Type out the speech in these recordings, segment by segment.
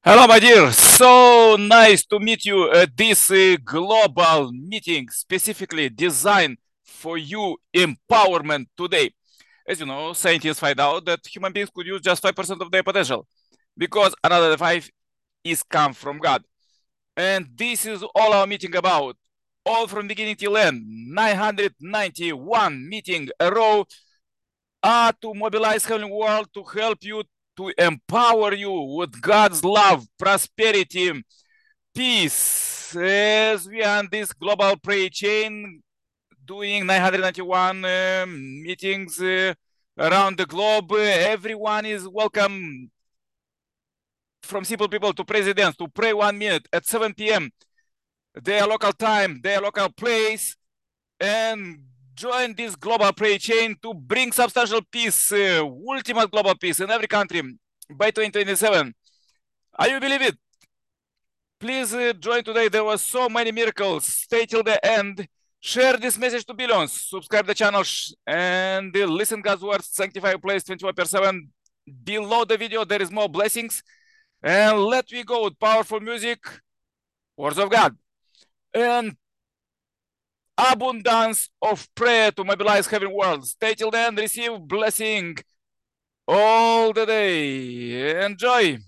Hello, my dear. So nice to meet you at this global meeting, specifically designed for you empowerment today. As you know, scientists find out that human beings could use just 5% of their potential because another 5 is come from God. And this is all our meeting about. All from beginning till end, 991 meeting a row are to mobilize heavenly world to help you, to empower you with God's love, prosperity, peace. As we are on this global prayer chain, doing 991 meetings around the globe, everyone is welcome, from simple people to presidents, to pray 1 minute at 7 p.m. their local time, their local place, and join this global prayer chain to bring substantial peace, ultimate global peace in every country by 2027. Are you believe it? Please join today. There were so many miracles. Stay till the end. Share this message to billions. Subscribe the channel and listen God's words. Sanctify your place 24/7. Below the video, there is more blessings. And let me go with powerful music, words of God, and abundance of prayer to mobilize heaven world. Stay till then, receive blessing all the day. Enjoy.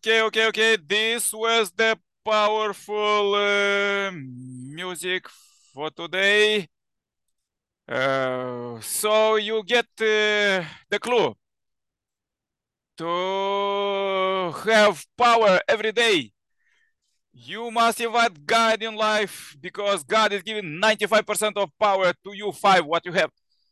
Okay. This was the powerful music for today. So you get the clue to have power every day. You must invite God in life because God is giving 95% of power to you 5 what you have.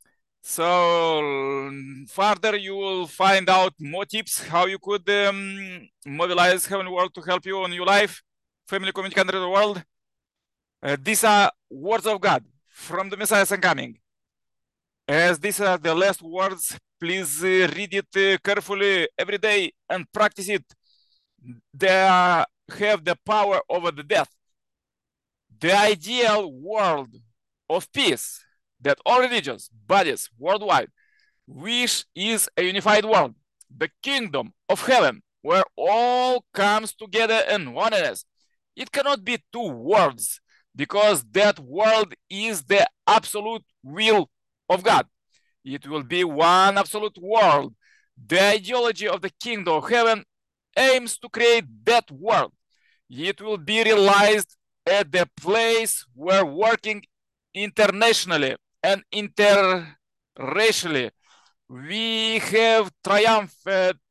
So further you will find out more tips how you could mobilize Heavenly World to help you in your life, family, community, country, the world. These are words of God from the Messiah and coming. As these are the last words, please read it carefully every day and practice it. They have the power over the death. The ideal world of peace that all religious bodies worldwide wish is a unified world, the kingdom of heaven, where all comes together in oneness. It cannot be 2 worlds because that world is the absolute will of God. It will be one absolute world. The ideology of the kingdom of heaven aims to create that world. It will be realized at the place where working internationally and interracially we have triumphed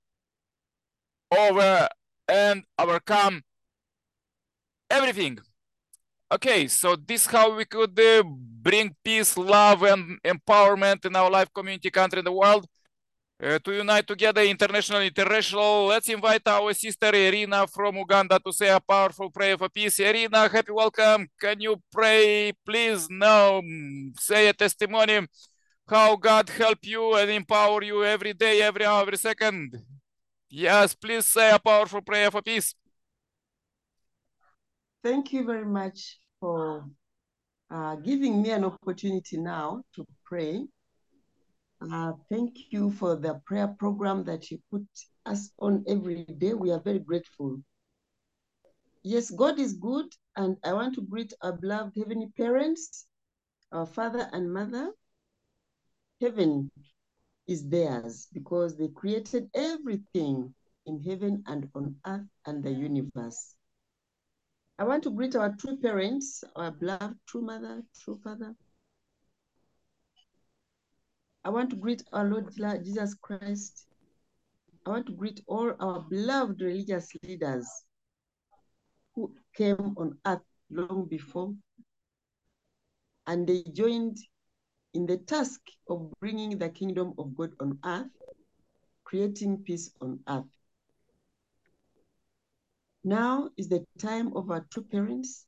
over and overcome everything. Okay, so this is how we could bring peace, love, and empowerment in our life, community, country, and the world. To unite together, international, interracial. Let's invite our sister Irina from Uganda to say a powerful prayer for peace. Irina, happy welcome. Can you pray, please? Now, say a testimony how God help you and empower you every day, every hour, every second. Yes, please say a powerful prayer for peace. Thank you very much for giving me an opportunity now to pray. Thank you for the prayer program that you put us on every day. We are very grateful. Yes, God is good, and I want to greet our beloved heavenly parents, our father and mother. Heaven is theirs because they created everything in heaven and on earth and the universe. I want to greet our true parents, our beloved true mother, true father. I want to greet our Lord Jesus Christ. I want to greet all our beloved religious leaders who came on earth long before, and they joined in the task of bringing the kingdom of God on earth, creating peace on earth. Now is the time of our true parents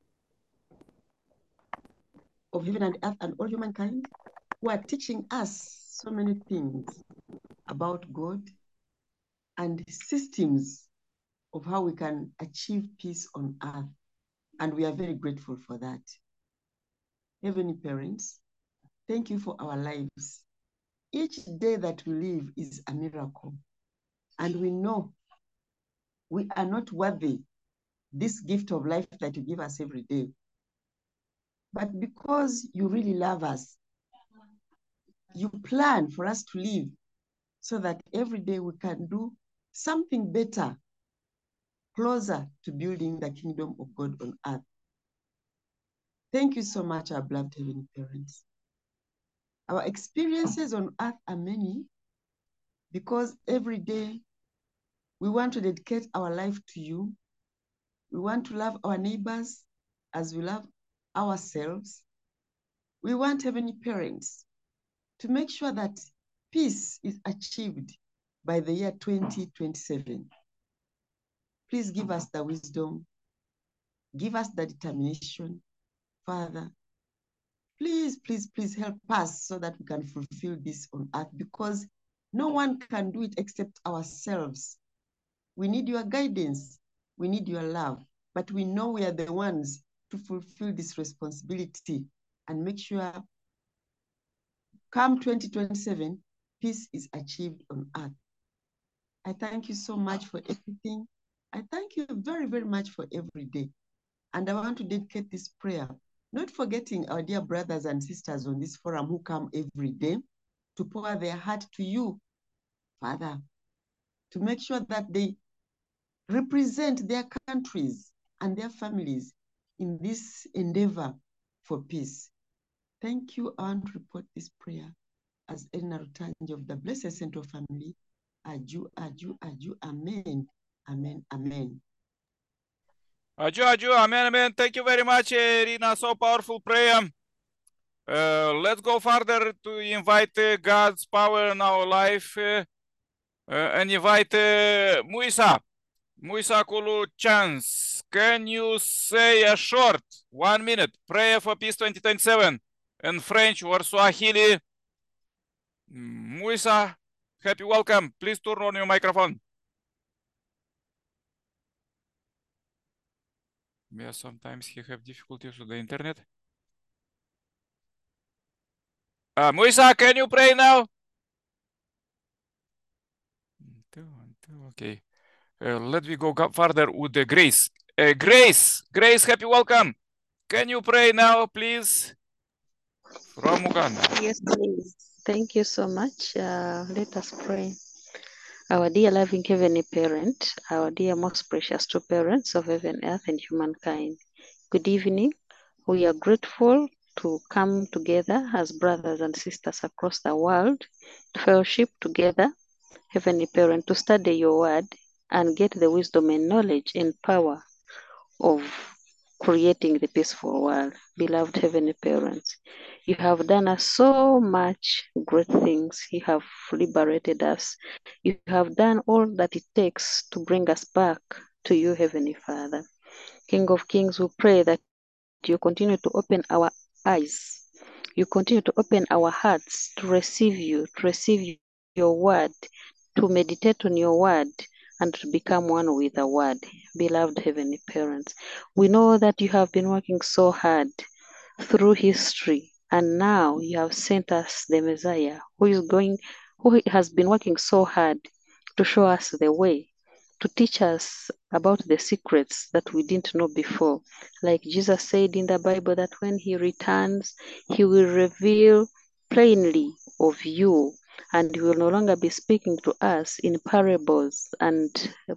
of heaven and earth and all humankind who are teaching us so many things about God and systems of how we can achieve peace on earth. And we are very grateful for that. Heavenly parents, thank you for our lives. Each day that we live is a miracle. And we know we are not worthy this gift of life that you give us every day. But because you really love us, you plan for us to live so that every day we can do something better, closer to building the kingdom of God on earth. Thank you so much, our beloved heavenly parents. Our experiences on earth are many because every day we want to dedicate our life to you. We want to love our neighbors as we love ourselves. We want heavenly parents to make sure that peace is achieved by the year 2027. Please give us the wisdom, give us the determination, Father. Please, please, please help us so that we can fulfill this on earth, because no one can do it except ourselves. We need your guidance. We need your love. But we know we are the ones to fulfill this responsibility and make sure come 2027, peace is achieved on earth. I thank you so much for everything. I thank you very, very much for every day. And I want to dedicate this prayer, not forgetting our dear brothers and sisters on this forum who come every day to pour their heart to you, Father, to make sure that they represent their countries and their families in this endeavor for peace. Thank you. I want to report this prayer as Edna Rutanji of the Blessed Central Family. Aju, aju, aju, amen, amen, amen. Aju, amen, amen. Thank you very much, Irina. So powerful prayer. Let's go further to invite God's power in our life and invite Muisa. Muisa Kulu Chance. Can you say a short 1 minute prayer for peace 2027 in French or Swahili? Muisa, happy welcome. Please turn on your microphone. Yeah, sometimes he have difficulties with the internet. Muisa, can you pray now? Okay. Let me go further with the Grace. Grace, happy welcome. Can you pray now, please? From Uganda. Yes, please. Thank you so much. Let us pray. Our dear loving Heavenly Parent, our dear most precious two parents of heaven, earth, and humankind. Good evening. We are grateful to come together as brothers and sisters across the world to fellowship together, Heavenly Parent, to study your word and get the wisdom and knowledge and power of creating the peaceful world. Beloved Heavenly Parents, you have done us so much great things. You have liberated us. You have done all that it takes to bring us back to you, Heavenly Father. King of Kings, we pray that you continue to open our eyes. You continue to open our hearts to receive you, to receive your word, to meditate on your word, and to become one with the word. Beloved Heavenly Parents, we know that you have been working so hard through history, and now you have sent us the Messiah who has been working so hard to show us the way, to teach us about the secrets that we didn't know before. Like Jesus said in the Bible that when he returns, he will reveal plainly of you, and he will no longer be speaking to us in parables and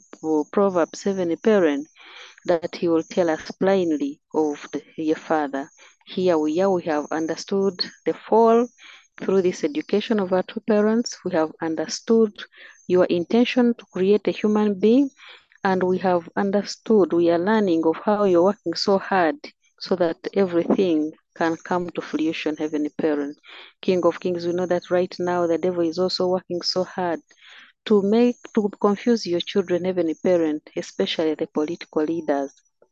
Proverbs 7 parent, that he will tell us plainly of your Father. Here we have understood the fall through this education of our two parents. We have understood your intention to create a human being, and we have understood, we are learning of how you're working so hard so that everything can come to fruition, Heavenly Parent. King of Kings, we know that right now the devil is also working so hard to confuse your children, Heavenly Parent, especially the political leaders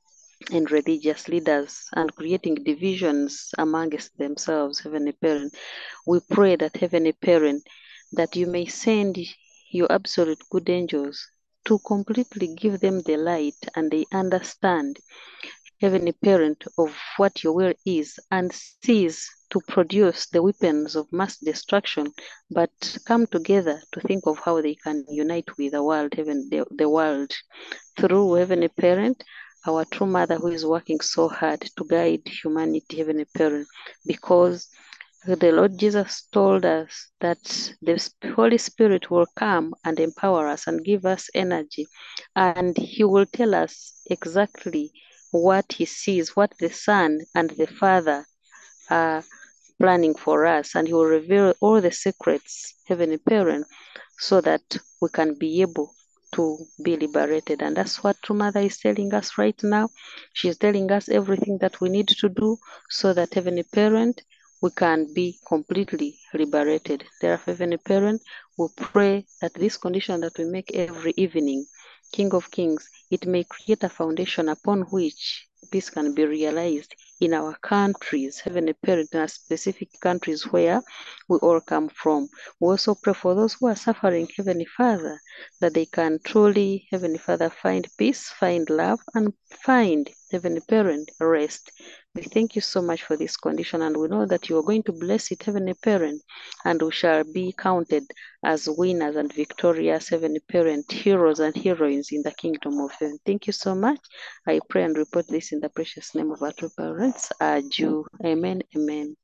and religious leaders, and creating divisions amongst themselves, Heavenly Parent. We pray that, Heavenly Parent, that you may send your absolute good angels to completely give them the light and they understand, Heavenly Parent, of what your will is, and cease to produce the weapons of mass destruction, but come together to think of how they can unite with the world, the world, through Heavenly Parent, our true mother who is working so hard to guide humanity, Heavenly Parent, because the Lord Jesus told us that the Holy Spirit will come and empower us and give us energy, and He will tell us exactly what He sees, what the Son and the Father are planning for us, and He will reveal all the secrets, Heavenly Parent, so that we can be able to be liberated. And that's what True Mother is telling us right now. She's telling us everything that we need to do so that, Heavenly Parent, we can be completely liberated. Therefore, Heavenly Parent, we pray that this condition that we make every evening, King of Kings, it may create a foundation upon which peace can be realized in our countries, Heavenly Parent, in our specific countries where we all come from. We also pray for those who are suffering, Heavenly Father, that they can truly, Heavenly Father, find peace, find love, and find, Heavenly Parent, rest. We thank you so much for this condition, and we know that you are going to bless it, Heavenly Parent, and we shall be counted as winners and victorious, Heavenly Parent, heroes and heroines in the kingdom of heaven. Thank you so much. I pray and report this in the precious name of our two parents, Aju. Amen, amen.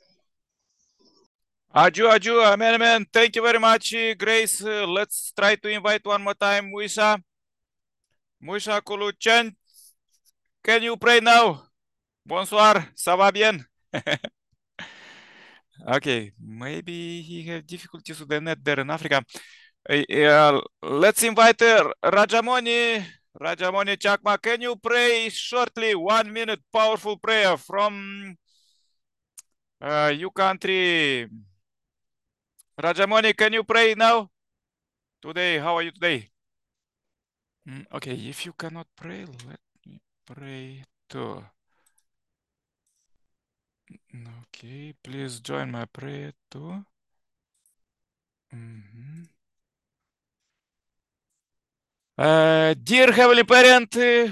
Aju, amen, amen. Thank you very much, Grace. Let's try to invite one more time, Muisa. Moisha Kuluchan, can you pray now? Bonsoir, ça va bien? Okay, maybe he have difficulties with the net there in Africa. Let's invite Rajamoni. Rajamoni Chakma, can you pray shortly, 1 minute, powerful prayer from you country? Rajamoni, can you pray now? Today, how are you today? Okay, if you cannot pray, let me pray too. Okay, please join my prayer too. Dear Heavenly Parent,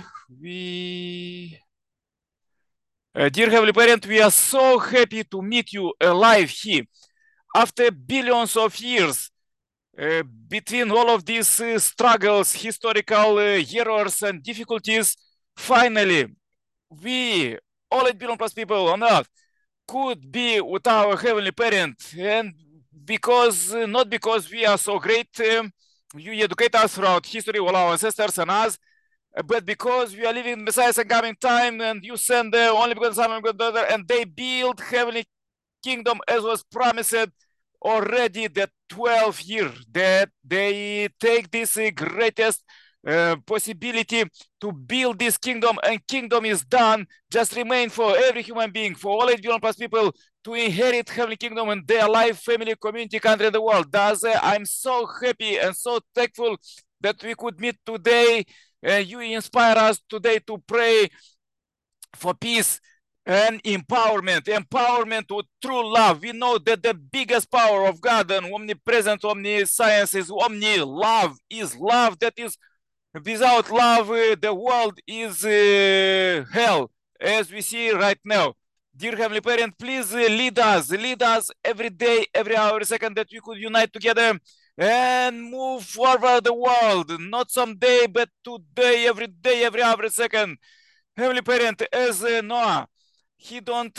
dear Heavenly Parent, we are so happy to meet you alive here after billions of years. Between all of these struggles, historical errors and difficulties, finally, we, all 8 billion plus people on earth, could be with our Heavenly Parent. And because, not because we are so great, you educate us throughout history, all our ancestors and us, but because we are living in Messiah's and coming time, and you send the only begotten Son and begotten daughter, and they build heavenly kingdom as was promised already the 12th year, that they take this greatest possibility to build this kingdom, and kingdom is done, just remain for every human being, for all 8 billion plus people to inherit heavenly kingdom in their life, family, community, country, and the world. Thus, I'm so happy and so thankful that we could meet today. You inspire us today to pray for peace and empowerment with true love. We know that the biggest power of God and omnipresent, omniscience is omni-love, is love. That is, without love, the world is hell, as we see right now. Dear Heavenly Parent, please lead us every day, every hour, every second, that we could unite together and move forward the world, not someday, but today, every day, every hour, every second. Heavenly Parent, as Noah, he don't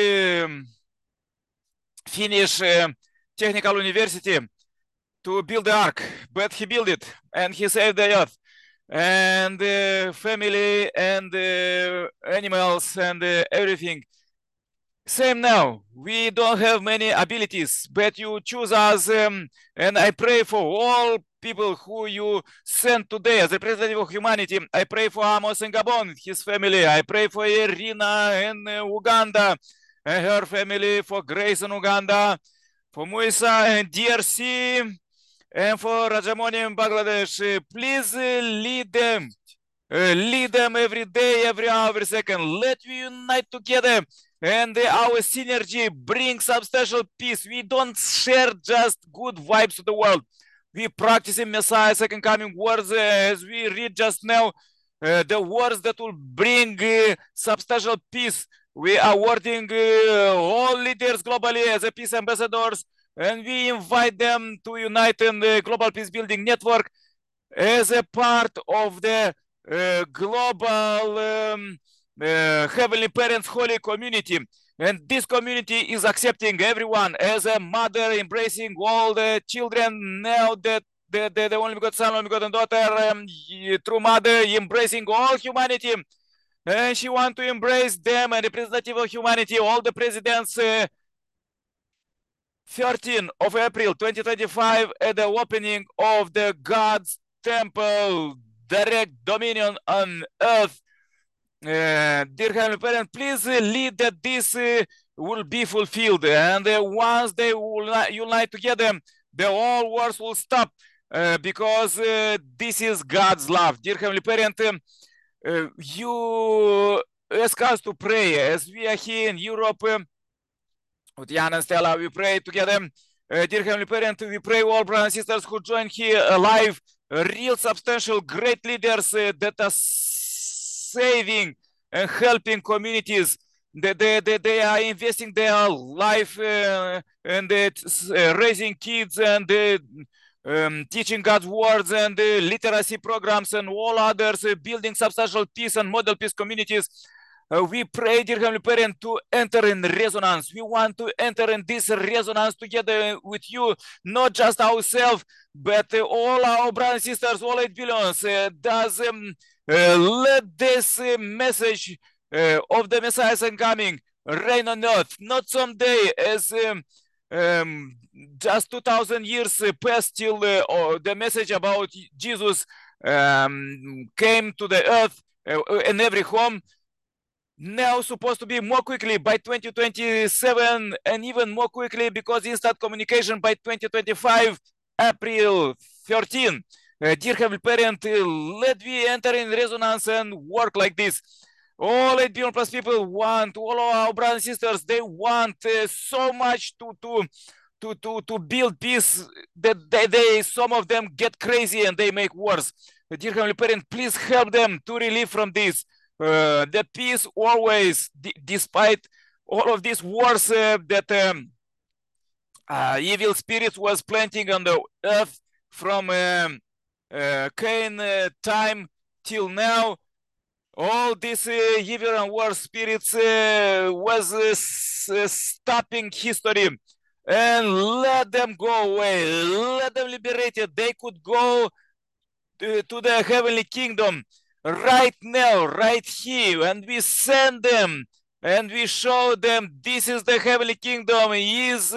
finish technical university to build the ark, but he built it and he saved the earth and family and animals and everything. Same now, we don't have many abilities, but you choose us, and I pray for all people who you sent today as representative of humanity. I pray for Amos in Gabon, his family. I pray for Irina in Uganda and her family, for Grace in Uganda, for Muisa in DRC, and for Rajamoni in Bangladesh. Please lead them every day, every hour, every second. Let we unite together, and our synergy brings substantial peace. We don't share just good vibes to the world. We practice in Messiah's second coming words, as we read just now, the words that will bring substantial peace. We are awarding all leaders globally as a peace ambassadors, and we invite them to unite in the Global Peace Building Network as a part of the global Heavenly Parents Holy Community. And this community is accepting everyone as a mother, embracing all the children now that the only begotten Son, only begotten daughter, true mother, embracing all humanity. And she wants to embrace them, and representative of humanity, all the presidents. 13th of April 2025, at the opening of the God's Temple, direct dominion on earth. Dear Heavenly Parent, please lead that this will be fulfilled, and once they will unite together, the whole world will stop, because this is God's love. Dear Heavenly Parent, you ask us to pray as we are here in Europe. With Jan and Stella, we pray together. Dear Heavenly Parent, we pray all brothers and sisters who join here alive, real substantial great leaders that are saving and helping communities. They are investing their life and raising kids and teaching God's words and literacy programs and all others, building substantial peace and model peace communities. We pray, dear Heavenly Parent, to enter in resonance. We want to enter in this resonance together with you, not just ourselves, but all our brothers and sisters, all 8 billions. Let this message of the Messiah's coming reign on earth, not someday as just 2,000 years passed till the message about Jesus came to the earth in every home. Now supposed to be more quickly by 2027, and even more quickly because instant communication by 2025, April 13. Dear Heavenly Parent, let we enter in resonance and work like this. All 8 billion plus people want, all our brothers and sisters, they want so much to build peace that they some of them get crazy and they make wars. Dear Heavenly Parent, please help them to relieve from this. The peace always, despite all of these wars that evil spirits was planting on the earth from Cain time till now, all these evil and war spirits was stopping history, and let them go away, let them liberated. They could go to the heavenly kingdom right now, right here, and we send them and we show them this is the heavenly kingdom. Is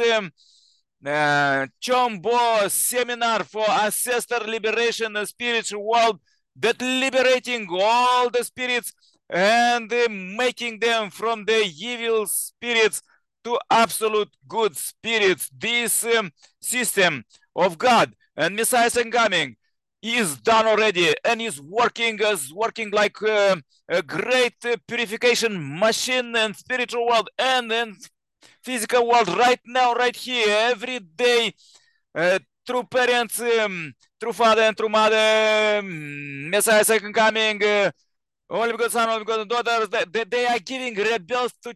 Chombo seminar for ancestor liberation and spiritual world, that liberating all the spirits and making them from the evil spirits to absolute good spirits. This system of God and Messiah's coming is done already and is working like a great purification machine and spiritual world and physical world right now, right here, every day, through parents, through father and through mother, Messiah second coming, only because son, only because daughters, they are giving rebels to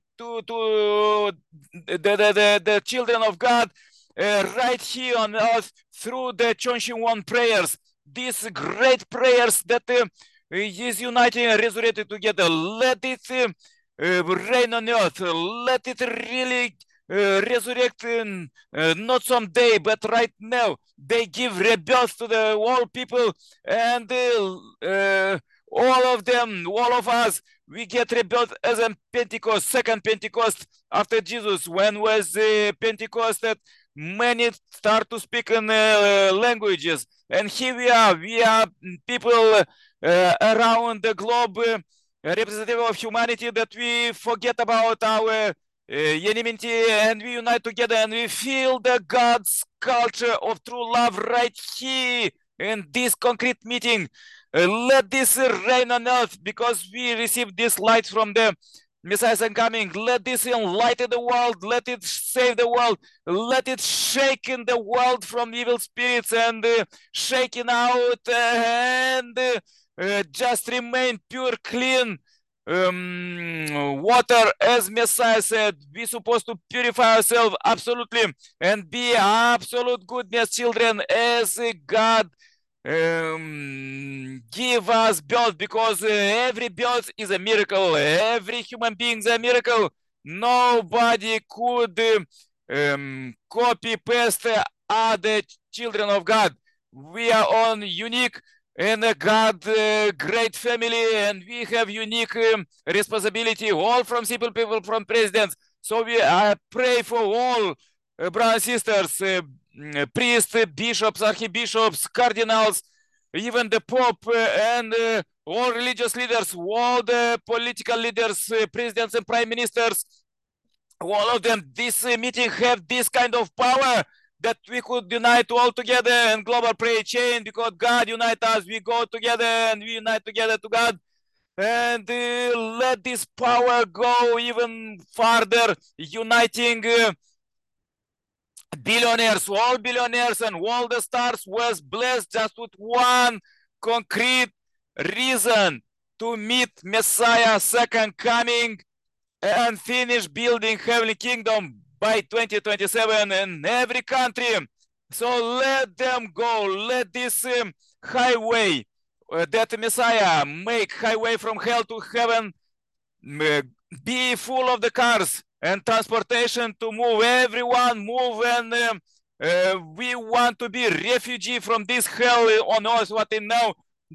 the children of God right here on earth through the Chonshin prayers. These great prayers that is uniting and resurrected together. Let it reign on earth. Let it really resurrect not someday, but right now. They give rebirth to the whole people, and all of them, all of us, we get rebirth as a Pentecost, second Pentecost after Jesus. When was Pentecost? That many start to speak in languages, and here we are people around the globe, representative of humanity, that we forget about our enmity and we unite together and we feel the God's culture of true love right here in this concrete meeting. Let this reign on earth because we receive this light from the Messiah's coming. Let this enlighten the world. Let it save the world. Let it shake in the world from evil spirits and shaking out and just remain pure, clean water. As Messiah said, we're supposed to purify ourselves absolutely and be absolute goodness children as God give us birth, because every birth is a miracle. Every human being is a miracle. Nobody could copy paste other children of God. We are all unique in a God great family, and we have unique responsibility, all from simple people, from presidents. So I pray for all brothers and sisters, priests, bishops, archbishops, cardinals, even the Pope, and all religious leaders, all the political leaders, presidents and prime ministers, all of them. This meeting have this kind of power that we could unite all together and global prayer chain, because God unite us. We go together and we unite together to God. And let this power go even farther, uniting billionaires, all billionaires and all the stars was blessed just with one concrete reason: to meet Messiah second coming and finish building heavenly kingdom by 2027 in every country. So let them go. Let this highway that Messiah make, highway from hell to heaven, be full of the cars and transportation to move everyone, move, and we want to be refugee from this hell on earth what in now.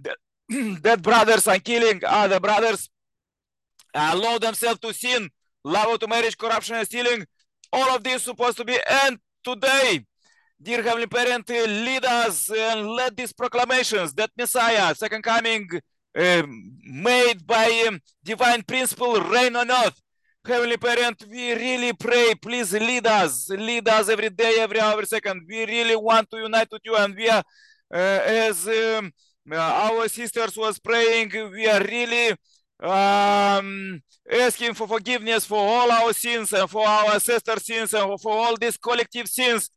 dead brothers and killing other brothers, allow themselves to sin, love to marriage, corruption and stealing. All of this is supposed to be end today. Dear Heavenly Parent, lead us and let these proclamations that Messiah, second coming, made by divine principle, reign on earth. Heavenly Parent, we really pray, please lead us every day, every hour, every second. We really want to unite with you, and we are, as our sisters was praying, we are really asking for forgiveness for all our sins and for our sister sins and for all these collective sins.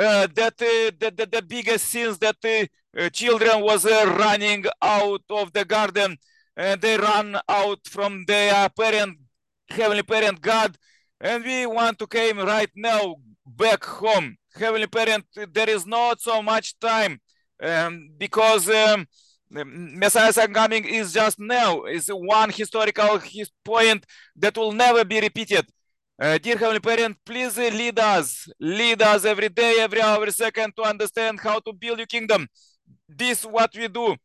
The biggest sins that children was running out of the garden, and they run out from their parent, Heavenly Parent God, and we want to come right now back home. Heavenly Parent, there is not so much time because Messiah's coming is just now. It's one historical point that will never be repeated. Dear Heavenly Parent, please lead us every day, every hour, every second to understand how to build your kingdom. This is what we do.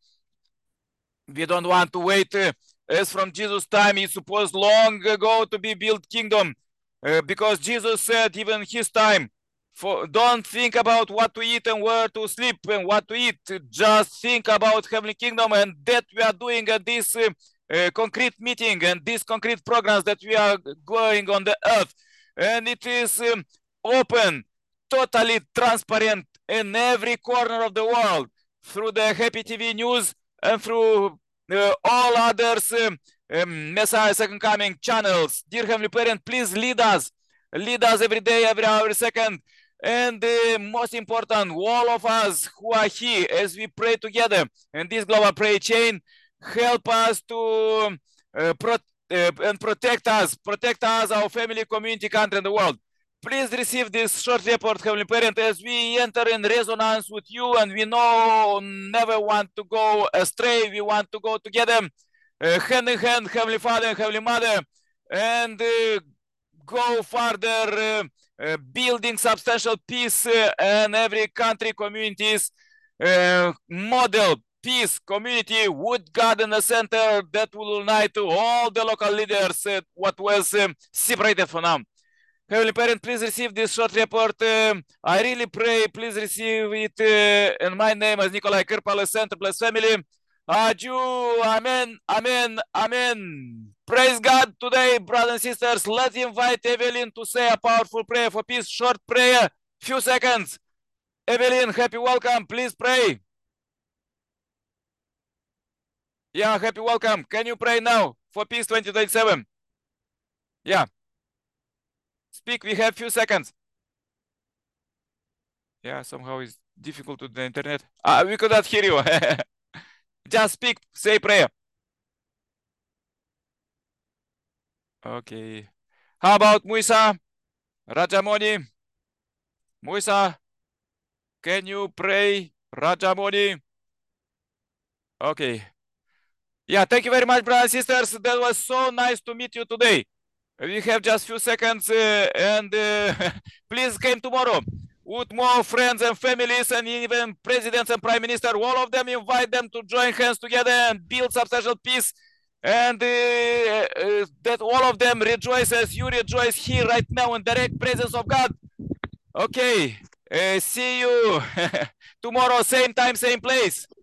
We don't want to wait. As from Jesus' time, it's supposed long ago to be built kingdom, because Jesus said even his time, don't think about what to eat and where to sleep and what to eat. Just think about heavenly kingdom, and that we are doing at this concrete meeting and these concrete programs that we are going on the earth. And it is open, totally transparent in every corner of the world through the Happy TV News and through all others Messiah Second Coming channels. Dear Heavenly Parent, please lead us every day, every hour, every second. And most important, all of us who are here as we pray together in this global prayer chain, help us to protect us, our family, community, country, and the world. Please receive this short report, Heavenly Parent, as we enter in resonance with you, and we never want to go astray. We want to go together, hand in hand, Heavenly Father and Heavenly Mother, and go further, building substantial peace in every country, communities, model peace community with God in the center that will unite all the local leaders, what was separated for now. Heavenly Parent, please receive this short report. I really pray, please receive it in my name as Nicolae Cârpală, Center Plus Family. Adieu, amen, amen, amen. Praise God today, brothers and sisters. Let's invite Evelyn to say a powerful prayer for peace. Short prayer, few seconds. Evelyn, happy welcome. Please pray. Yeah, happy welcome. Can you pray now for peace 2027? Yeah. Speak, we have few seconds. Yeah, somehow it's difficult with the internet. We could not hear you. Just speak, say prayer. Okay. How about Muisa? Rajamoni? Muisa, can you pray? Rajamoni? Okay. Yeah, thank you very much, brothers and sisters. That was so nice to meet you today. We have just few seconds and please come tomorrow with more friends and families and even presidents and prime minister. All of them, invite them to join hands together and build substantial peace, and that all of them rejoice as you rejoice here right now in direct presence of God. Okay, see you tomorrow, same time, same place.